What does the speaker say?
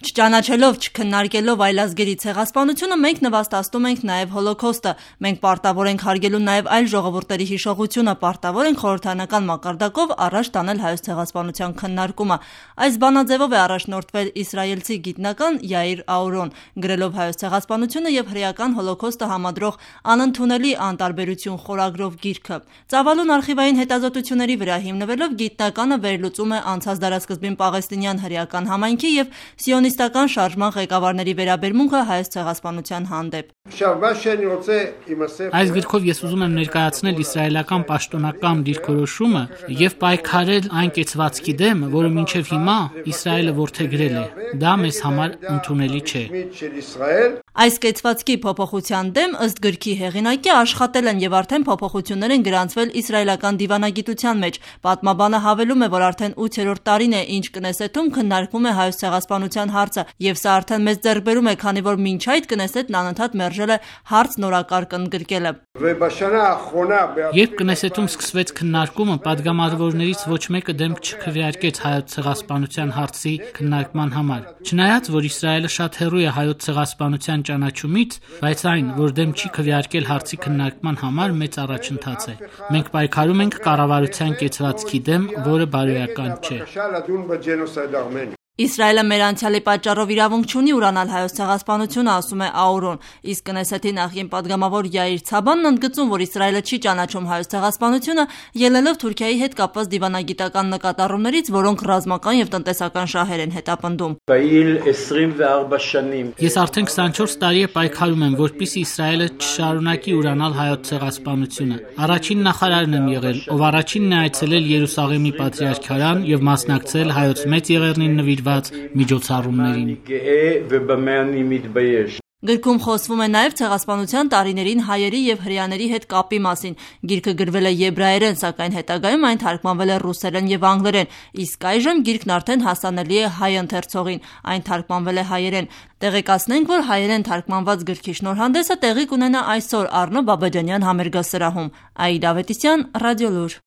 Չճանաչելով, չքննարկելով այլազգերի ցեղասպանությունը, մենք նվաստացնում ենք նաև հոլոքոստը, մենք պարտավոր ենք հարգելու նաև այլ ժողովուրդների հիշողությունը, պարտավոր ենք խորհրդարանական մակարդակով առաջ տանել հայոց ցեղասպանության քննարկումը։ Այս բանաձևով է առաջնորդվել իսրայելցի գիտնական Յայիր Աուրոն, գրելով հայոց ցեղասպանությունը եւ հրեական հոլոքոստը համադրող «Անընդունելի անտարբերություն» խորագրով գիրքը։ Ծավալուն արխիվային հետազոտությունների վրա հիմնվելով գիտնականը վերլուծում է անցած դարասկզբին պաղեստինյան հրեական համայնքի եւ սիոնիստական շարժման ղեկավարների վերաբերմունքը հայոց ցեղասպանության հանդեպ։ Այս գրքով ես ուզում եմ ներկայացնել իսրայելական պաշտոնական դիրքորոշումը եւ պայքարել այն կեցվածքի դեմ, որը մինչեւ հիմա Իսրայելը որդեգրել է։ Դա մեզ համար ընդունելի չէ։ Այս կեցվածքի փոփոխության դեմ ըստ գրքի հեղինակի աշխատել են եւ արդեն փոփոխություններ են գրանցվել իսրայելական դիվանագիտության մեջ։ Պատմաբանը հավելում է, որ արդեն 8-րդ տարին է, ինչ Կնեսեթում քննարկվում է հայոց ցեղասպանության հարցը, եւ սա արդեն մեծ ձեռքբերում է, քանի որ մինչ այդ Կնեսեթն անընդհատ մերժել է հարց նորակարգ ընդգրկելը։ Երբ Կնեսեթում սկսվեց քննարկումը, падգամավորներից ոչ մեկը դեմք չքվեարկեց հայոց ցեղասպանության հարցի քննարկման համար։ Չնայած որ Իսրայելը շատ հեռու է հայոց ցեղասպանության ճանաչումից, բայց այն, որ դեմ չի քվեարկել հարցի քննարկման համար, մեծ առաջընթաց է։ Մենք պայքարում ենք կառավարության կեցվածքի դեմ, որը բարոյական չէ։ Իսրայելը մեր անցյալի պատճառով իրավունք չունի ուրանալ հայոց ցեղասպանությունը, ասում է Աուրոն, իսկ Կնեսեթի նախկին падգամավոր Յայիր Ցաբանն ընդգծում, որ Իսրայելը չի ճանաչում հայոց ցեղասպանությունը, ելնելով Թուրքիայի հետ կապված դիվանագիտական նկատառումներից, որոնք ռազմական եւ տնտեսական շահեր են հետապնդում։ Ես արդեն 24 տարի է պայքարում եմ, որպեսզի Իսրայելը չշարունակի ուրանալ հայոց ցեղասպանությունը։ Առաջին նախարարն եմ եղել, ով առաջինն է այցելել Երուսաղեմի պատրիարքարան եւ մասնակցել հայոց մեծ եղեռնին նվիրված միջոցառումներին։ Գրքում խոսվում է նաև ցեղասպանության տարիներին հայերի եւ հրեաների հետ կապի մասին։ Գիրքը գրվել է եբրայերեն, սակայն հետագայում այն թարգմանվել է ռուսերեն եւ անգլերեն, իսկ այժմ գիրքն արդեն հասանելի է հայ ընթերցողին։ Այն թարգմանվել է հայերեն։ Տեղեկացնենք, որ հայերեն թարգմանված գրքի շնորհանդեսը տեղի կունենա այսօր Առնո Բաբաջանյան համերգասրահում։ Աիդա Ավետիսյան, Ռադիոլուր։